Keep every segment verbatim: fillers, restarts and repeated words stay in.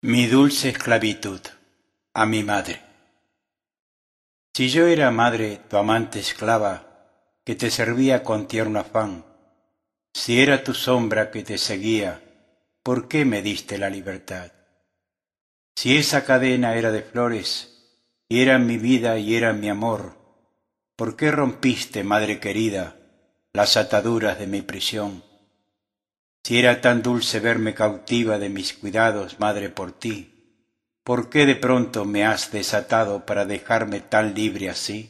Mi dulce esclavitud, a mi madre. Si yo era, madre, tu amante esclava, que te servía con tierno afán, si era tu sombra que te seguía, ¿por qué me diste la libertad? Si esa cadena era de flores, y era mi vida y era mi amor, ¿por qué rompiste, madre querida, las ataduras de mi prisión? Si era tan dulce verme cautiva de mis cuidados, madre, por ti, ¿por qué de pronto me has desatado para dejarme tan libre así?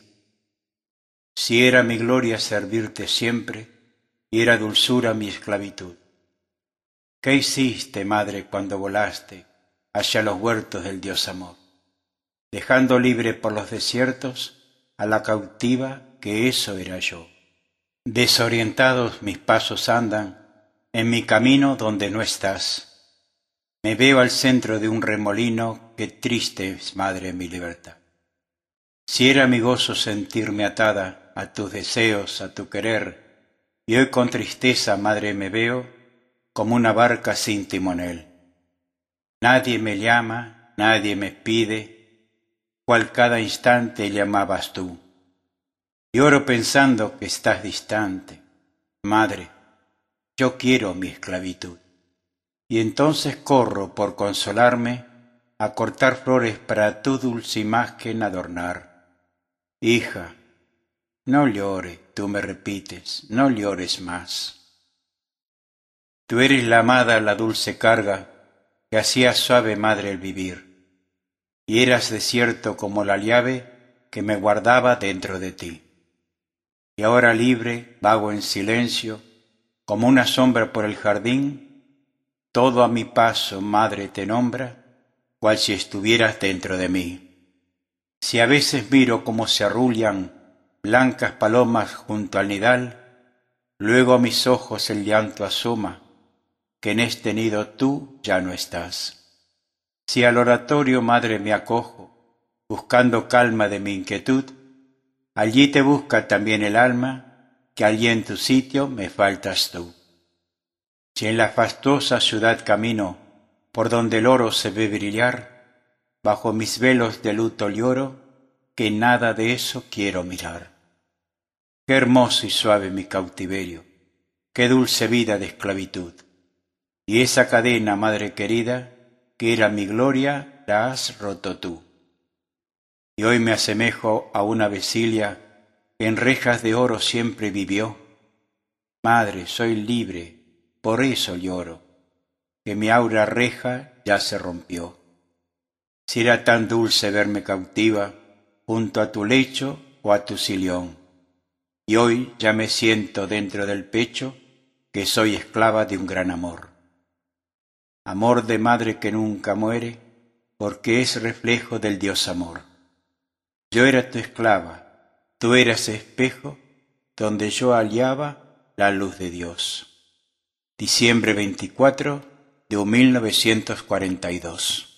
Si era mi gloria servirte siempre, y era dulzura mi esclavitud. ¿Qué hiciste, madre, cuando volaste hacia los huertos del Dios amor, dejando libre por los desiertos a la cautiva que eso era yo? Desorientados mis pasos andan en mi camino donde no estás. Me veo al centro de un remolino, que triste es, madre, mi libertad. Si era mi gozo sentirme atada a tus deseos, a tu querer, y hoy con tristeza, madre, me veo como una barca sin timonel. Nadie me llama, nadie me pide, cual cada instante llamabas tú. Lloro pensando que estás distante, madre, yo quiero mi esclavitud. Y entonces corro por consolarme a cortar flores para tu dulce imagen adornar. Hija, no llore, tú me repites, no llores más. Tú eres la amada, la dulce carga que hacía suave, madre, el vivir, y eras desierto como la llave que me guardaba dentro de ti. Y ahora libre, vago en silencio, como una sombra por el jardín, todo a mi paso, madre, te nombra, cual si estuvieras dentro de mí. Si a veces miro cómo se arrullan blancas palomas junto al nidal, luego a mis ojos el llanto asoma, que en este nido tú ya no estás. Si al oratorio, madre, me acojo, buscando calma de mi inquietud, allí te busca también el alma, que allí en tu sitio me faltas tú. Si en la fastuosa ciudad camino, por donde el oro se ve brillar, bajo mis velos de luto lloro, que nada de eso quiero mirar. Qué hermoso y suave mi cautiverio, qué dulce vida de esclavitud. Y esa cadena, madre querida, que era mi gloria, la has roto tú. Y hoy me asemejo a una vecilia que en rejas de oro siempre vivió. Madre, soy libre, por eso lloro, que mi aura reja ya se rompió. Si era tan dulce verme cautiva junto a tu lecho o a tu sillón, y hoy ya me siento dentro del pecho que soy esclava de un gran amor. Amor de madre que nunca muere, porque es reflejo del Dios amor. Yo era tu esclava, tú eras espejo donde yo hallaba la luz de Dios. Diciembre veinticuatro de mil novecientos cuarenta y dos.